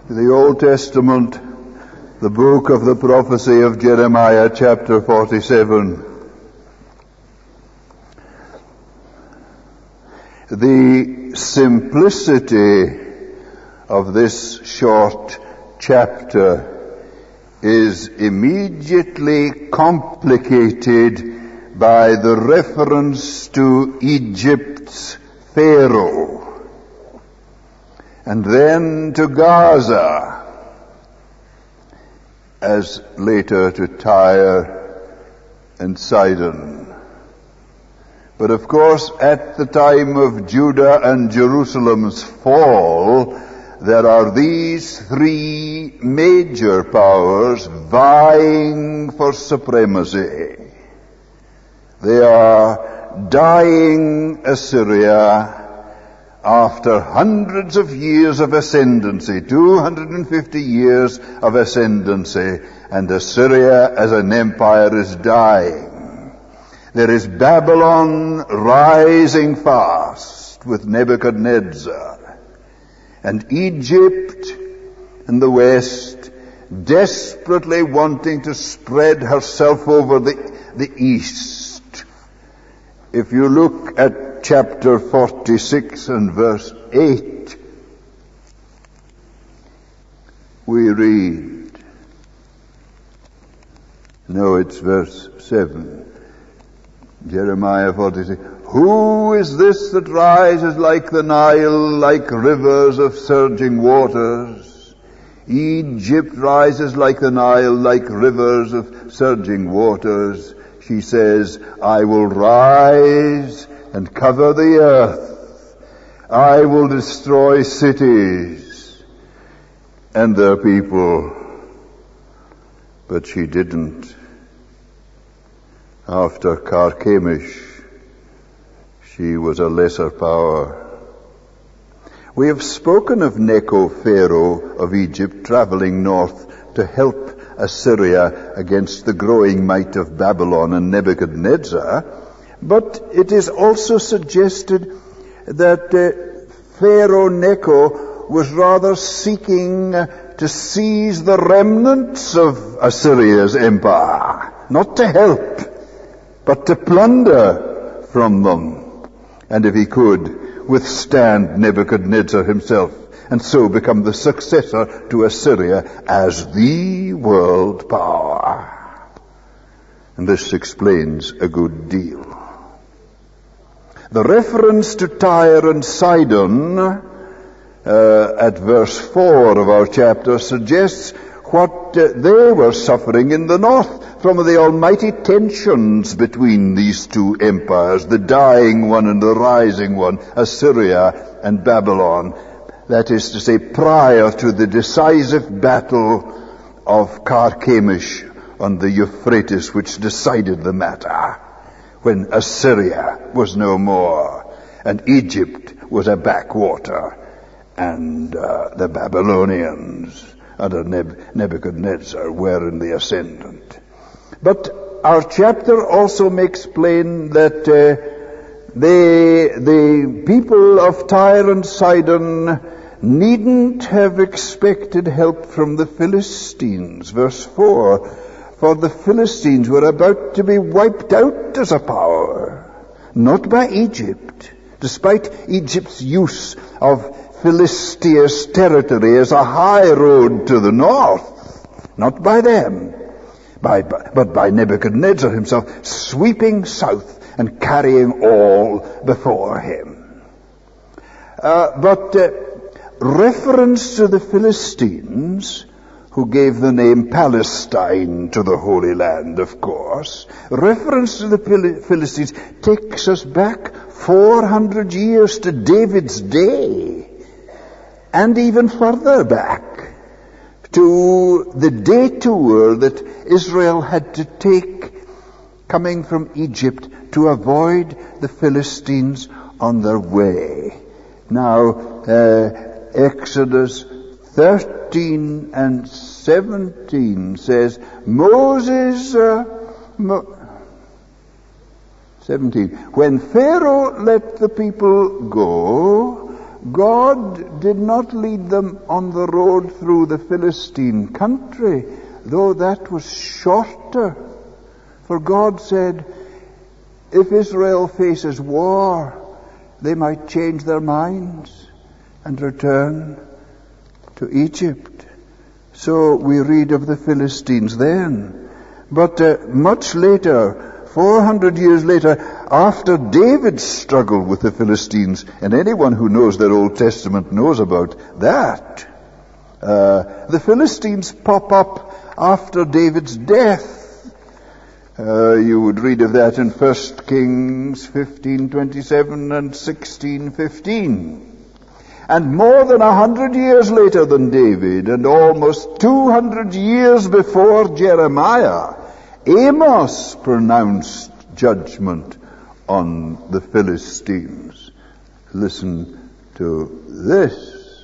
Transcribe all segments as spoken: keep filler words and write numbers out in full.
The Old Testament, the book of the prophecy of Jeremiah, chapter forty-seven. The simplicity of this short chapter is immediately complicated by the reference to Egypt's Pharaoh, and then to Gaza, as later to Tyre and Sidon. But of course, at the time of Judah and Jerusalem's fall, there are these three major powers vying for supremacy. They are dying Assyria after hundreds of years of ascendancy, two hundred fifty years of ascendancy, and Assyria as an empire is dying. There is Babylon rising fast with Nebuchadnezzar, and Egypt in the west desperately wanting to spread herself over the, the east. If you look at chapter forty-six and verse eight, we read, no, it's verse seven, Jeremiah forty-six, who is this that rises like the Nile, like rivers of surging waters? Egypt rises like the Nile, like rivers of surging waters. She says, I will rise and cover the earth. I will destroy cities and their people. But she didn't. After Carchemish, she was a lesser power. We have spoken of Necho, Pharaoh of Egypt, traveling north to help Assyria against the growing might of Babylon and Nebuchadnezzar. But it is also suggested that uh, Pharaoh Necho was rather seeking uh, to seize the remnants of Assyria's empire, not to help, but to plunder from them, and if he could, withstand Nebuchadnezzar himself, and so become the successor to Assyria as the world power. And this explains a good deal. The reference to Tyre and Sidon uh, at verse four of our chapter suggests what uh, they were suffering in the north from the almighty tensions between these two empires, the dying one and the rising one, Assyria and Babylon. That is to say, prior to the decisive battle of Carchemish on the Euphrates, which decided the matter, when Assyria was no more, and Egypt was a backwater, and uh, the Babylonians under Neb- Nebuchadnezzar were in the ascendant. But our chapter also makes plain that uh, they, the people of Tyre and Sidon needn't have expected help from the Philistines. Verse four, for the Philistines were about to be wiped out as a power, not by Egypt, despite Egypt's use of Philistia's territory as a high road to the north, not by them, by, by, but by Nebuchadnezzar himself, sweeping south and carrying all before him. Uh, but uh, reference to the Philistines, who gave the name Palestine to the Holy Land, of course, reference to the Philistines takes us back four hundred years to David's day, and even further back to the detour that Israel had to take coming from Egypt to avoid the Philistines on their way. Now, uh, Exodus thirteen and seventeen says, Moses, uh, Mo- seventeen, when Pharaoh let the people go, God did not lead them on the road through the Philistine country, though that was shorter. For God said, if Israel faces war, they might change their minds and return to Egypt. So we read of the Philistines then. But uh, much later, four hundred years later, after David struggled with the Philistines, and anyone who knows their Old Testament knows about that, uh, the Philistines pop up after David's death. Uh, you would read of that in First Kings fifteen twenty-seven and sixteen fifteen. And more than a hundred years later than David, and almost two hundred years before Jeremiah, Amos pronounced judgment on the Philistines. Listen to this.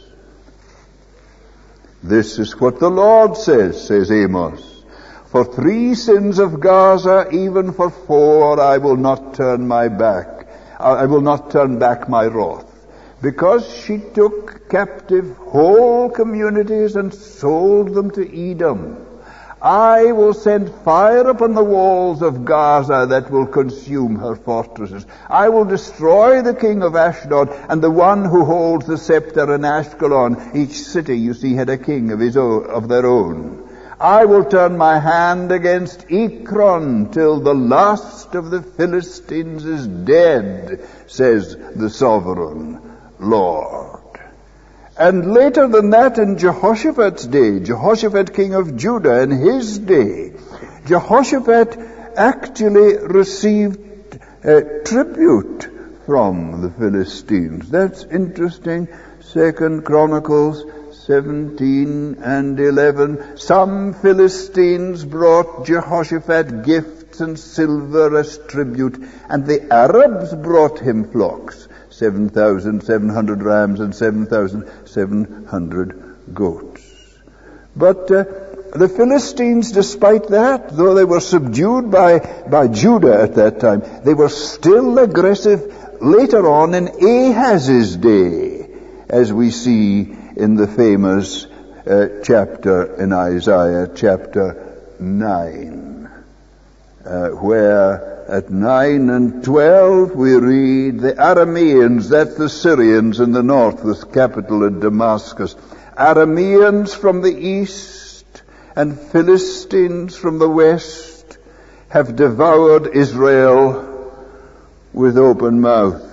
This is what the Lord says, says Amos. For three sins of Gaza, even for four, I will not turn my back. I will not turn back my wrath. Because she took captive whole communities and sold them to Edom. I will send fire upon the walls of Gaza that will consume her fortresses. I will destroy the king of Ashdod and the one who holds the scepter in Ashkelon. Each city, you see, had a king of his own, of their own. I will turn my hand against Ekron till the last of the Philistines is dead, says the sovereign Lord. And later than that, in Jehoshaphat's day, Jehoshaphat king of Judah, in his day, Jehoshaphat actually received uh, tribute from the Philistines. That's interesting. Second Chronicles seventeen and eleven. Some Philistines brought Jehoshaphat gifts and silver as tribute, and the Arabs brought him flocks. seven thousand seven hundred rams and seven thousand seven hundred goats. But uh, the Philistines, despite that, though they were subdued by, by Judah at that time, they were still aggressive later on in Ahaz's day, as we see in the famous uh, chapter in Isaiah, chapter nine, uh, where at nine and twelve we read, the Arameans, that's the Syrians in the north with capital at Damascus, Arameans from the east and Philistines from the west have devoured Israel with open mouth.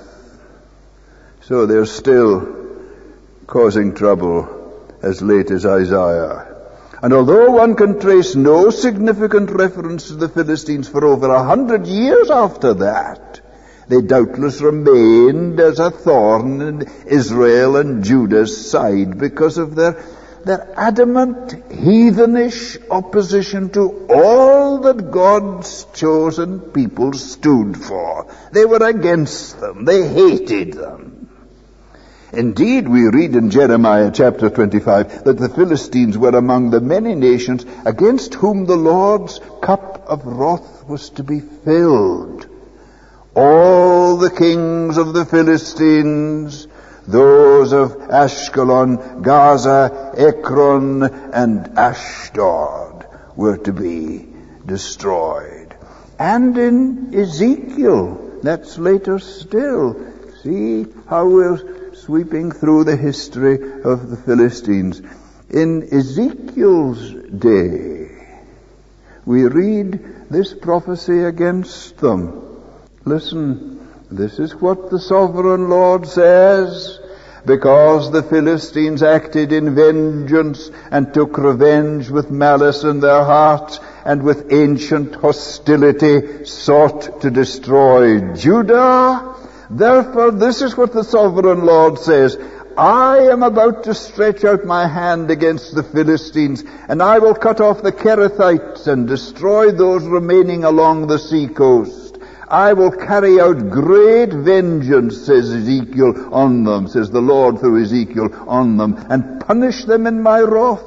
So they're still causing trouble as late as Isaiah. And although one can trace no significant reference to the Philistines for over a hundred years after that, they doubtless remained as a thorn in Israel and Judah's side because of their, their adamant heathenish opposition to all that God's chosen people stood for. They were against them. They hated them. Indeed, we read in Jeremiah chapter twenty-five that the Philistines were among the many nations against whom the Lord's cup of wrath was to be filled. All the kings of the Philistines, those of Ashkelon, Gaza, Ekron, and Ashdod, were to be destroyed. And in Ezekiel, that's later still, see how we're sweeping through the history of the Philistines. In Ezekiel's day, we read this prophecy against them. Listen, this is what the sovereign Lord says. Because the Philistines acted in vengeance and took revenge with malice in their hearts, and with ancient hostility sought to destroy Judah, therefore, this is what the sovereign Lord says. I am about to stretch out my hand against the Philistines, and I will cut off the Kerethites and destroy those remaining along the sea coast. I will carry out great vengeance, says Ezekiel, on them, says the Lord through Ezekiel, on them, and punish them in my wrath.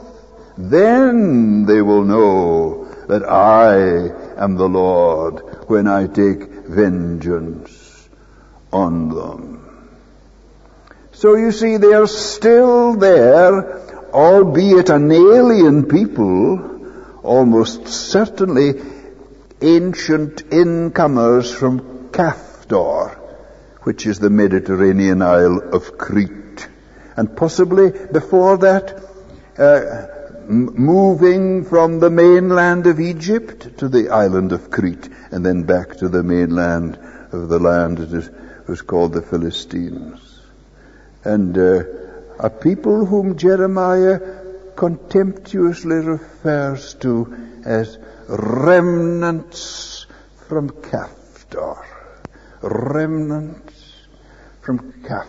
Then they will know that I am the Lord when I take vengeance on them. So you see, they are still there, albeit an alien people, almost certainly ancient incomers from Caftor, which is the Mediterranean isle of Crete. And possibly before that, uh, m- moving from the mainland of Egypt to the island of Crete, and then back to the mainland of the land that is, was called the Philistines. And uh, a people whom Jeremiah contemptuously refers to as remnants from Caftor. Remnants from Caftor.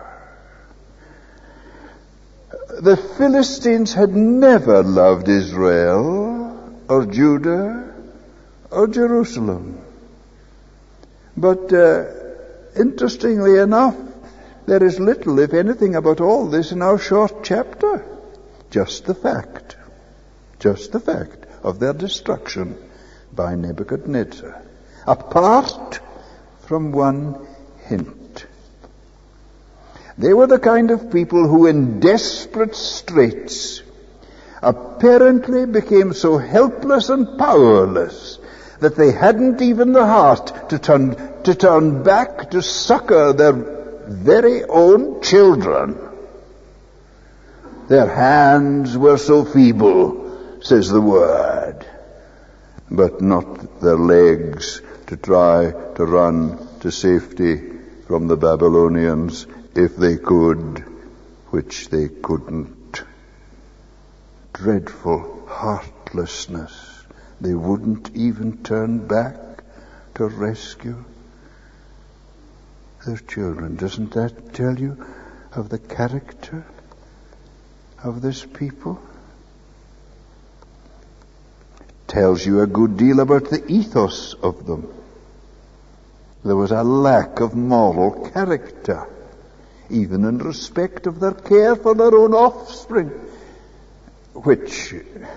The Philistines had never loved Israel or Judah or Jerusalem. But uh, interestingly enough, there is little, if anything, about all this in our short chapter. Just the fact, just the fact of their destruction by Nebuchadnezzar. Apart from one hint. They were the kind of people who in desperate straits apparently became so helpless and powerless that they hadn't even the heart to turn, to turn back to succor their very own children. Their hands were so feeble, says the word, but not their legs to try to run to safety from the Babylonians if they could, which they couldn't. Dreadful heartlessness. They wouldn't even turn back to rescue their children. Doesn't that tell you of the character of this people? Tells you a good deal about the ethos of them. There was a lack of moral character, even in respect of their care for their own offspring, which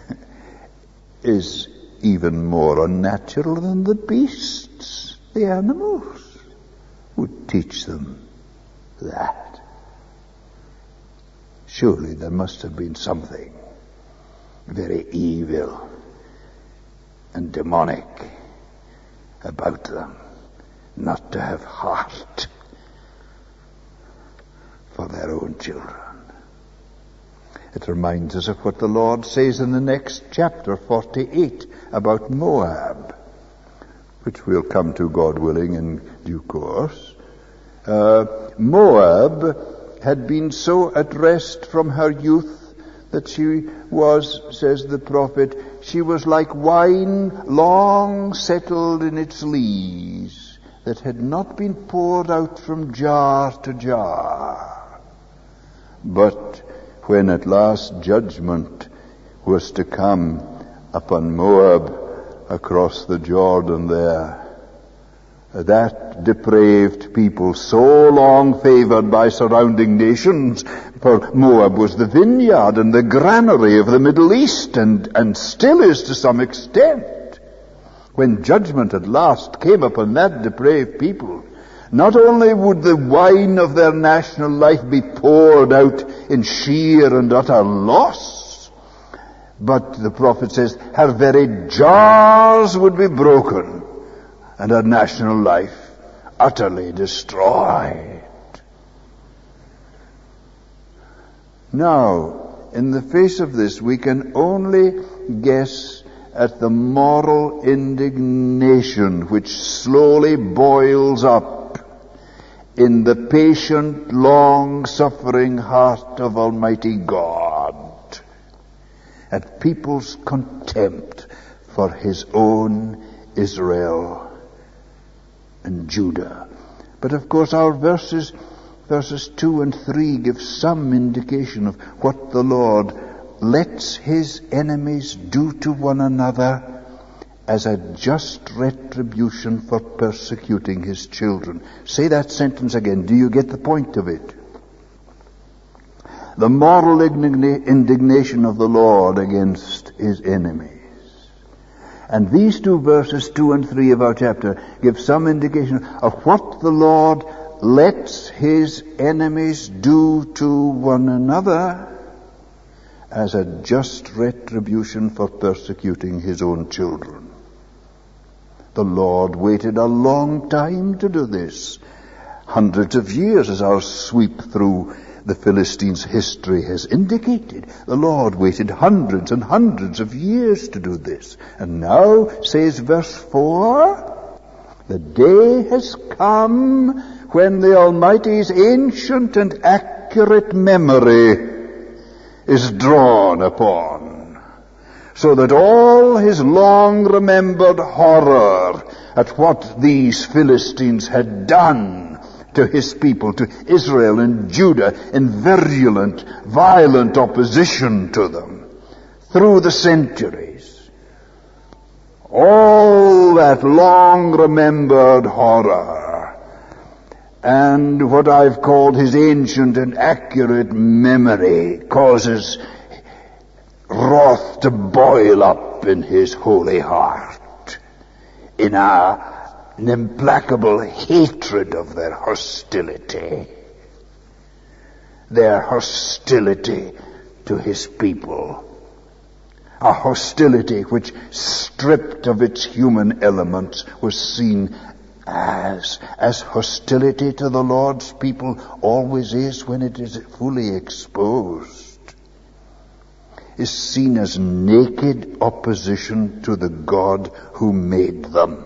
is even more unnatural than the beasts, the animals would teach them that. Surely there must have been something very evil and demonic about them, not to have heart for their own children. It reminds us of what the Lord says in the next chapter, forty-eight, about Moab, which we'll come to, God willing, in due course. Uh, Moab had been so at rest from her youth that she was, says the prophet, she was like wine long settled in its lees, that had not been poured out from jar to jar. But when at last judgment was to come upon Moab across the Jordan there, that depraved people, so long favored by surrounding nations, for Moab was the vineyard and the granary of the Middle East, and, and still is to some extent. When judgment at last came upon that depraved people, not only would the wine of their national life be poured out in sheer and utter loss, but the prophet says her very jars would be broken and her national life utterly destroyed. Now, in the face of this, we can only guess at the moral indignation which slowly boils up in the patient, long-suffering heart of Almighty God, at people's contempt for His own Israel and Judah. But of course our verses, verses two and three give some indication of what the Lord lets His enemies do to one another as a just retribution for persecuting His children. Say that sentence again. Do you get the point of it? The moral indignation of the Lord against His enemies. And these two verses, two and three of our chapter, give some indication of what the Lord lets his enemies do to one another as a just retribution for persecuting his own children. The Lord waited a long time to do this. Hundreds of years, as our sweep through the Philistines' history has indicated. The Lord waited hundreds and hundreds of years to do this. And now, says verse four, the day has come when the Almighty's ancient and accurate memory is drawn upon, so that all his long-remembered horror at what these Philistines had done to his people, to Israel and Judah, in virulent, violent opposition to them through the centuries, all that long-remembered horror and what I've called his ancient and accurate memory causes wrath to boil up in his holy heart, in a, an implacable hatred of their hostility, their hostility to his people, a hostility which, stripped of its human elements, was seen as, as hostility to the Lord's people always is when it is fully exposed, is seen as naked opposition to the God who made them,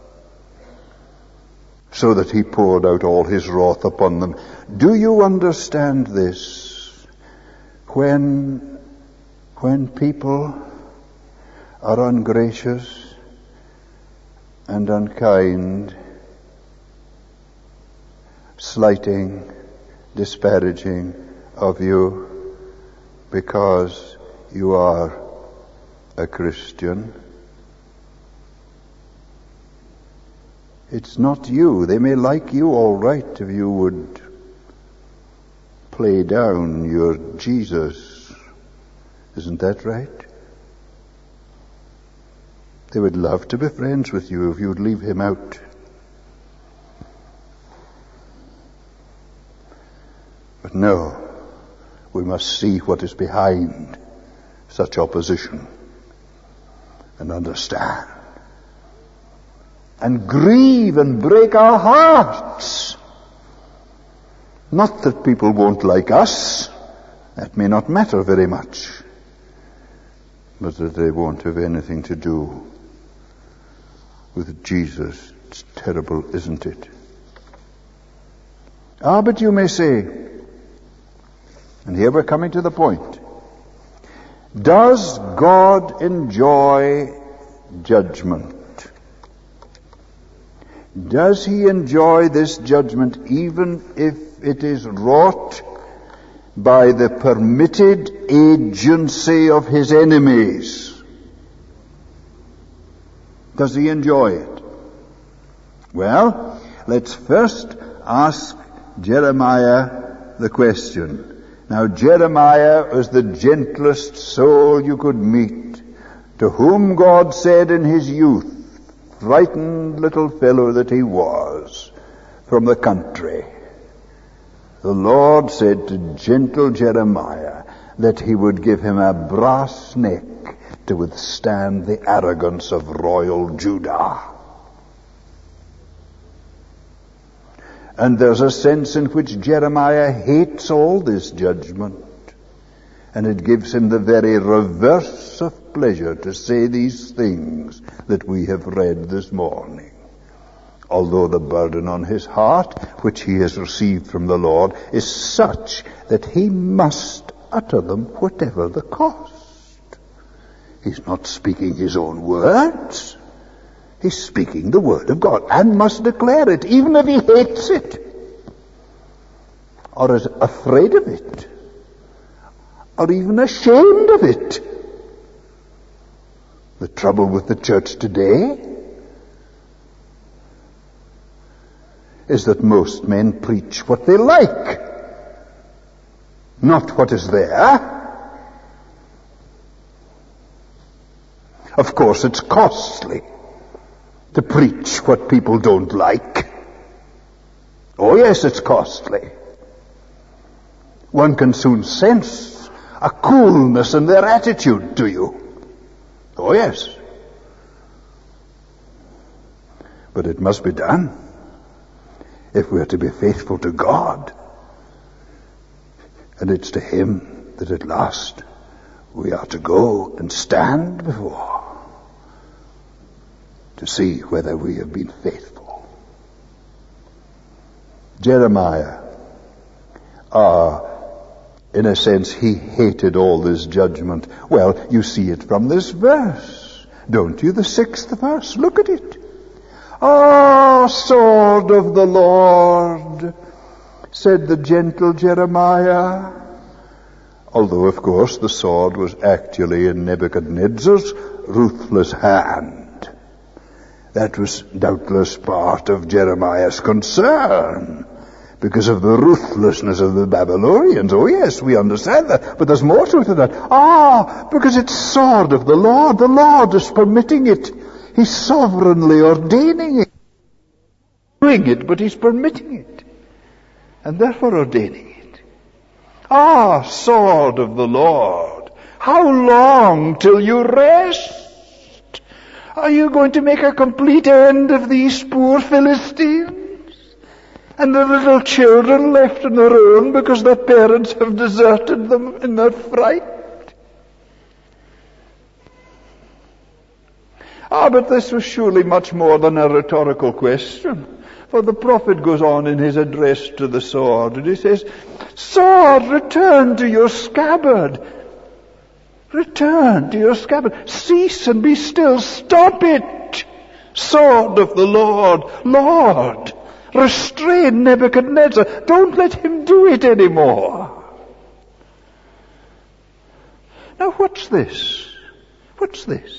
so that he poured out all his wrath upon them. Do you understand this? When, when people are ungracious and unkind, slighting, disparaging of you because you are a Christian, it's not you. They may like you all right if you would play down your Jesus. Isn't that right? They would love to be friends with you if you would leave him out. But no, we must see what is behind such opposition and understand and grieve and break our hearts. Not that people won't like us, that may not matter very much, but that they won't have anything to do with Jesus. It's terrible, isn't it? Ah, but you may say, and here we're coming to the point, does God enjoy judgment? Does he enjoy this judgment even if it is wrought by the permitted agency of his enemies? Does he enjoy it? Well, let's first ask Jeremiah the question. Now, Jeremiah was the gentlest soul you could meet, to whom God said in his youth, frightened little fellow that he was, from the country, the Lord said to gentle Jeremiah that he would give him a brass neck to withstand the arrogance of royal Judah. And there's a sense in which Jeremiah hates all this judgment, and it gives him the very reverse of pleasure to say these things that we have read this morning. Although the burden on his heart, which he has received from the Lord, is such that he must utter them whatever the cost. He's not speaking his own words. He's speaking the word of God and must declare it, even if he hates it, or is afraid of it, or even ashamed of it. The trouble with the church today is that most men preach what they like, not what is there. Of course, it's costly to preach what people don't like. Oh yes, it's costly. One can soon sense a coolness in their attitude to you. Oh yes. But it must be done if we are to be faithful to God. And it's to Him that at last we are to go and stand before to see whether we have been faithful. Jeremiah, ah, in a sense, he hated all this judgment. Well, you see it from this verse, don't you? The sixth verse. Look at it. Ah, sword of the Lord, said the gentle Jeremiah. Although, of course, the sword was actually in Nebuchadnezzar's ruthless hand. That was doubtless part of Jeremiah's concern because of the ruthlessness of the Babylonians. Oh yes, we understand that, but there's more to it than that. Ah, because it's sword of the Lord. The Lord is permitting it. He's sovereignly ordaining it. Doing it, but He's permitting it. And therefore ordaining it. Ah, sword of the Lord, how long till you rest? Are you going to make a complete end of these poor Philistines? And the little children left on their own because their parents have deserted them in their fright? Ah, but this was surely much more than a rhetorical question. For the prophet goes on in his address to the sword, and he says, sword, return to your scabbard. Return to your scabbard. Cease and be still. Stop it. Sword of the Lord. Lord, restrain Nebuchadnezzar. Don't let him do it anymore. Now what's this? What's this?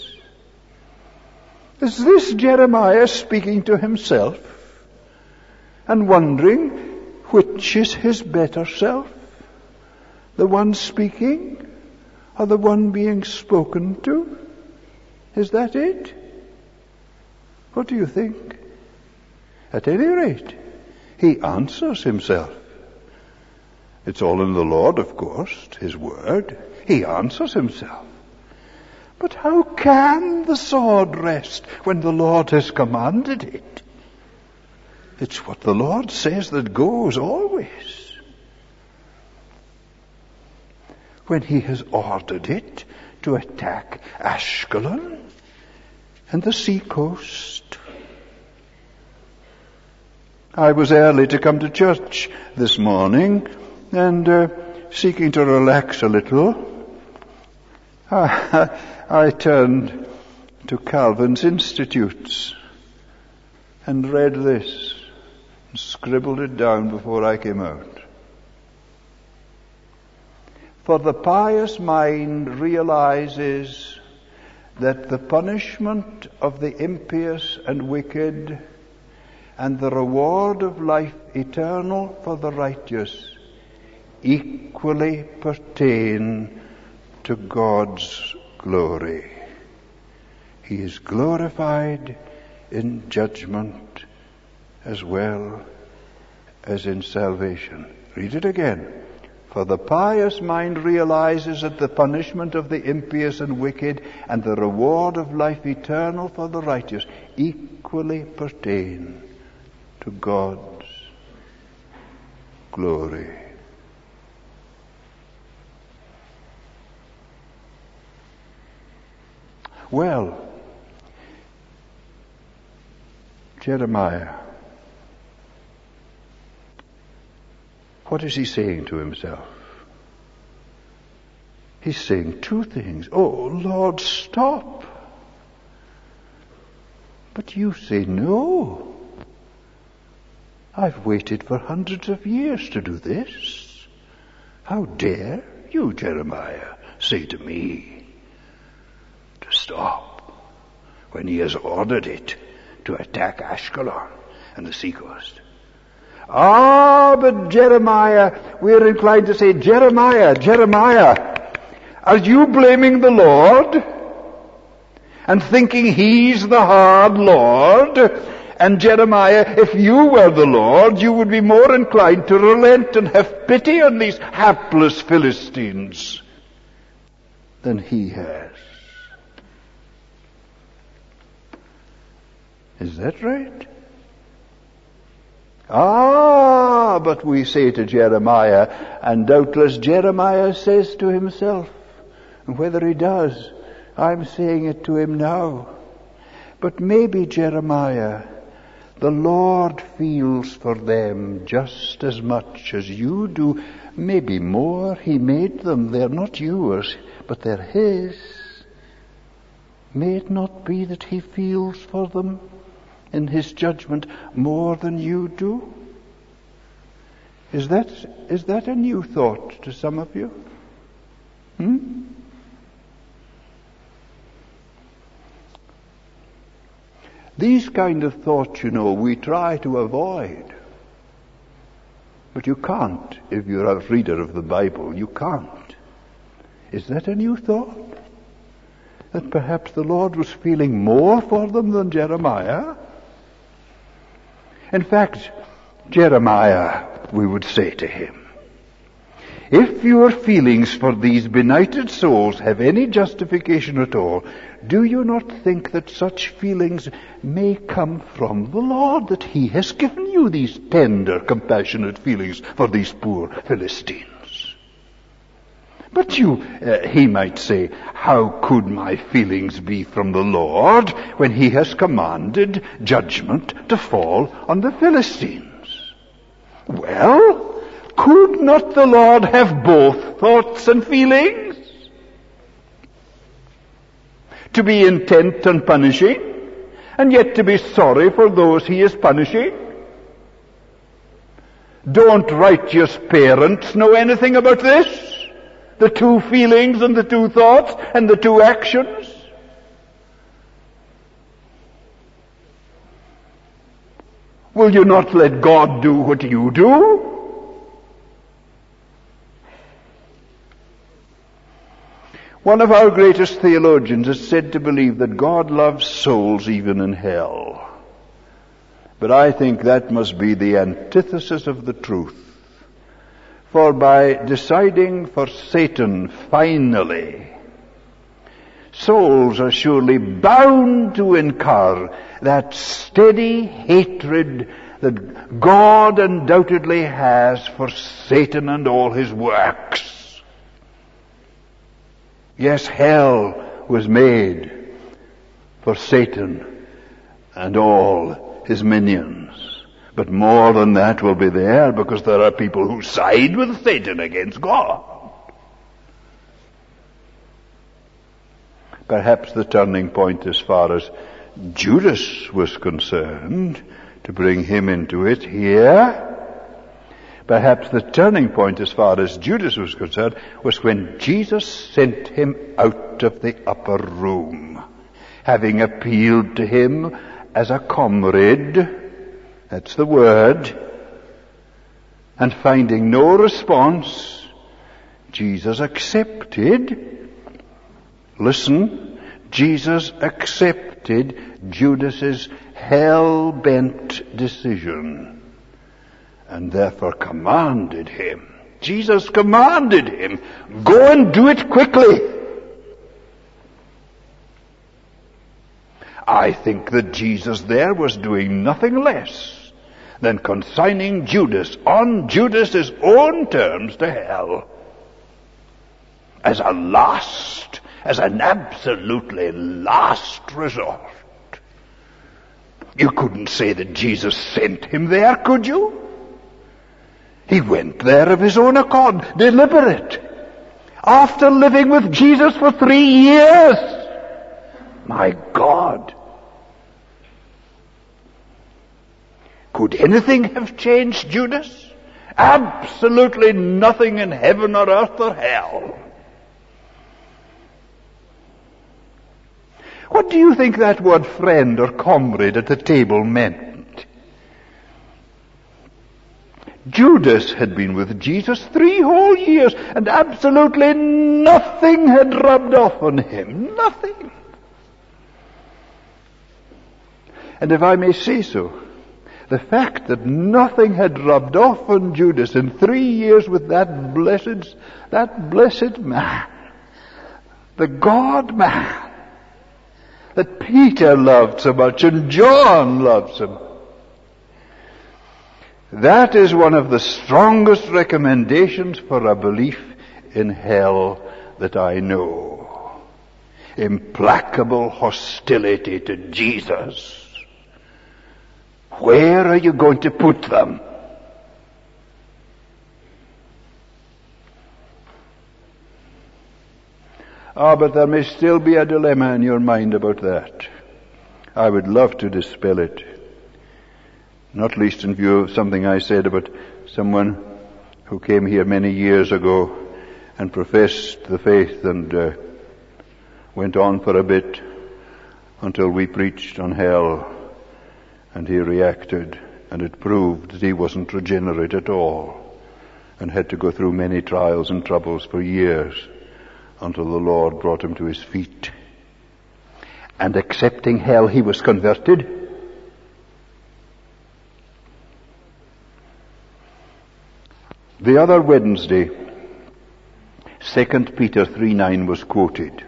Is this Jeremiah speaking to himself and wondering which is his better self? The one speaking or the one being spoken to? Is that it? What do you think? At any rate, he answers himself. It's all in the Lord, of course, His word. He answers himself. But how can the sword rest when the Lord has commanded it? It's what the Lord says that goes always. When He has ordered it to attack Ashkelon and the seacoast. I was early to come to church this morning and uh, seeking to relax a little, I, I turned to Calvin's Institutes and read this and scribbled it down before I came out. For the pious mind realizes that the punishment of the impious and wicked and the reward of life eternal for the righteous equally pertain to God's glory. He is glorified in judgment as well as in salvation. Read it again. For the pious mind realizes that the punishment of the impious and wicked and the reward of life eternal for the righteous equally pertain to God's glory. Well, Jeremiah, what is he saying to himself? He's saying two things. Oh, Lord, stop. But you say no. I've waited for hundreds of years to do this. How dare you, Jeremiah, say to me to stop when He has ordered it to attack Ashkelon and the seacoast? Ah, but Jeremiah, we're inclined to say, Jeremiah, Jeremiah, are you blaming the Lord and thinking He's the hard Lord And Jeremiah, if you were the Lord, you would be more inclined to relent and have pity on these hapless Philistines than he has. Is that right? Ah, but we say to Jeremiah, and doubtless Jeremiah says to himself, and whether he does, I'm saying it to him now. But maybe Jeremiah, the Lord feels for them just as much as you do, maybe more. He made them. They're not yours, but they're his. May it not be that he feels for them in his judgment more than you do? Is that, is that a new thought to some of you? Hmm? These kind of thoughts, you know, we try to avoid. But you can't if you're a reader of the Bible. You can't. Is that a new thought? That perhaps the Lord was feeling more for them than Jeremiah? In fact, Jeremiah, we would say to him, if your feelings for these benighted souls have any justification at all, do you not think that such feelings may come from the Lord, that he has given you these tender, compassionate feelings for these poor Philistines? But you, uh, he might say, how could my feelings be from the Lord when he has commanded judgment to fall on the Philistines? Well, could not the Lord have both thoughts and feelings? To be intent on punishing, and yet to be sorry for those he is punishing? Don't righteous parents know anything about this? The two feelings and the two thoughts and the two actions? Will you not let God do what you do? One of our greatest theologians is said to believe that God loves souls even in hell. But I think that must be the antithesis of the truth. For by deciding for Satan finally, souls are surely bound to incur that steady hatred that God undoubtedly has for Satan and all his works. Yes, hell was made for Satan and all his minions. But more than that will be there, because there are people who side with Satan against God. Perhaps the turning point as far as Judas was concerned, to bring him into it here, perhaps the turning point as far as Judas was concerned was when Jesus sent him out of the upper room, having appealed to him as a comrade. That's the word. And finding no response, Jesus accepted, listen, Jesus accepted Judas's hell-bent decision, and therefore commanded him. Jesus commanded him, go and do it quickly. I think that Jesus there was doing nothing less than consigning Judas on Judas's own terms to hell. As a last, as an absolutely last resort. You couldn't say that Jesus sent him there, could you? He went there of his own accord, deliberate. After living with Jesus for three years. My God. Could anything have changed Judas? Absolutely nothing in heaven or earth or hell. What do you think that word friend or comrade at the table meant? Judas had been with Jesus three whole years, and absolutely nothing had rubbed off on him. Nothing. And if I may say so, the fact that nothing had rubbed off on Judas in three years with that blessed, that blessed man, the God man, that Peter loved so much and John loves him, that is one of the strongest recommendations for a belief in hell that I know. Implacable hostility to Jesus. Where are you going to put them? Ah, but there may still be a dilemma in your mind about that. I would love to dispel it. Not least in view of something I said about someone who came here many years ago and professed the faith and uh, went on for a bit until we preached on hell, and he reacted, and it proved that he wasn't regenerate at all and had to go through many trials and troubles for years until the Lord brought him to his feet. And accepting hell, he was converted. The other Wednesday, Second Peter three nine was quoted.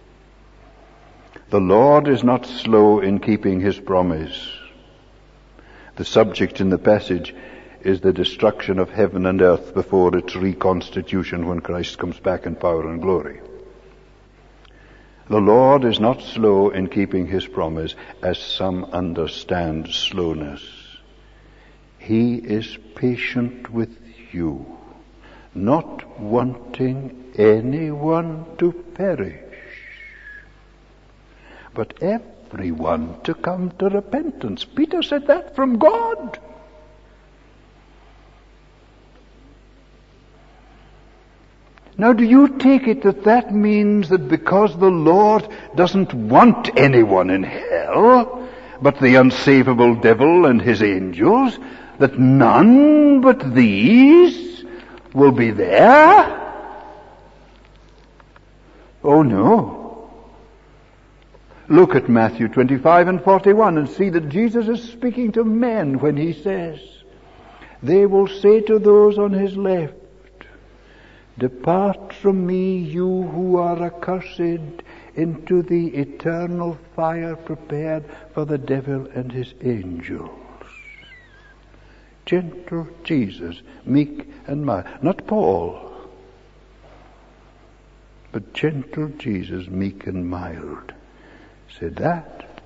The Lord is not slow in keeping his promise. The subject in the passage is the destruction of heaven and earth before its reconstitution when Christ comes back in power and glory. The Lord is not slow in keeping his promise, as some understand slowness. He is patient with you, not wanting anyone to perish, but everyone to come to repentance. Peter said that from God. Now, do you take it that that means that because the Lord doesn't want anyone in hell, but the unsavable devil and his angels, that none but these will be there? Oh no. Look at Matthew twenty-five and forty-one and see that Jesus is speaking to men when he says, they will say to those on his left, depart from me, you who are accursed, into the eternal fire prepared for the devil and his angels. Gentle Jesus, meek and mild. Not Paul, but gentle Jesus, meek and mild, said that.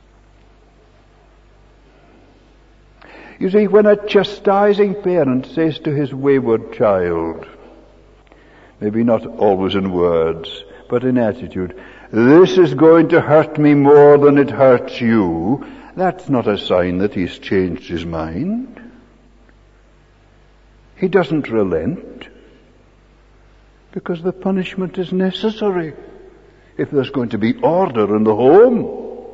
You see, when a chastising parent says to his wayward child, maybe not always in words, but in attitude, this is going to hurt me more than it hurts you, that's not a sign that he's changed his mind. He doesn't relent because the punishment is necessary if there's going to be order in the home.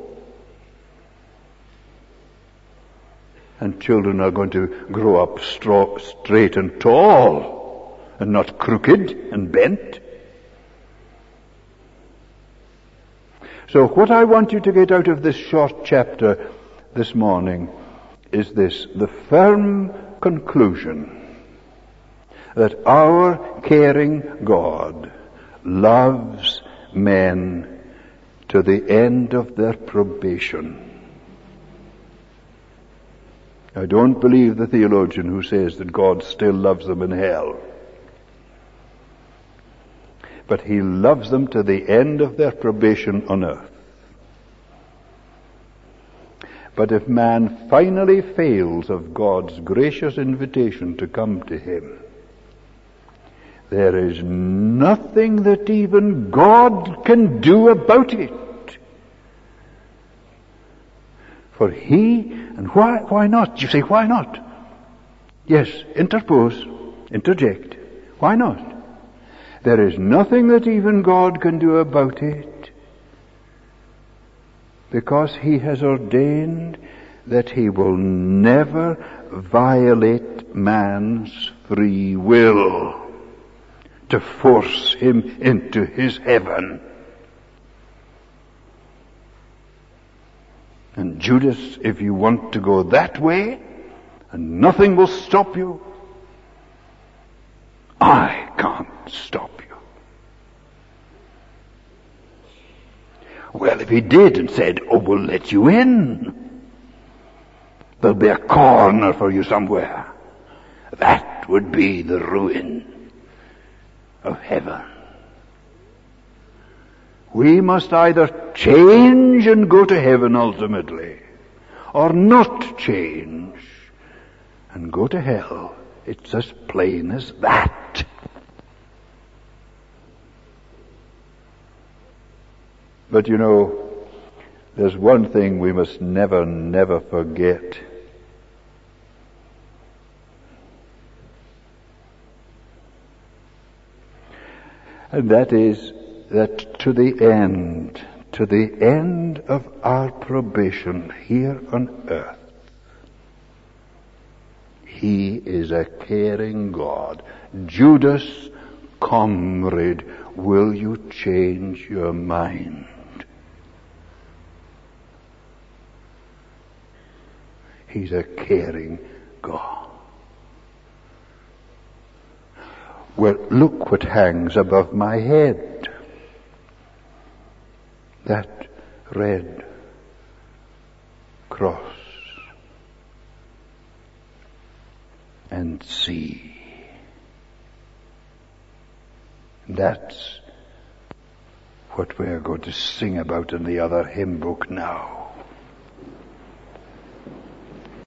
And children are going to grow up straw, straight and tall and not crooked and bent. So what I want you to get out of this short chapter this morning is this, the firm conclusion that our caring God loves men to the end of their probation. I don't believe the theologian who says that God still loves them in hell. But he loves them to the end of their probation on earth. But if man finally fails of God's gracious invitation to come to him, there is nothing that even God can do about it. For he, and why, why not? You say, why not? Yes, interpose, interject. Why not? There is nothing that even God can do about it, because he has ordained that he will never violate man's free will to force him into his heaven. And Judas, if you want to go that way, and nothing will stop you, I can't stop you. Well, if he did and said, oh, we'll let you in, there'll be a corner for you somewhere, that would be the ruin of heaven. We must either change and go to heaven ultimately, or not change and go to hell. It's as plain as that. But you know, there's one thing we must never, never forget. And that is that to the end, to the end of our probation here on earth, He is a caring God. Judas, comrade, will you change your mind? He's a caring God. Well, look what hangs above my head. That red cross. And see. That's what we're going to sing about in the other hymn book now.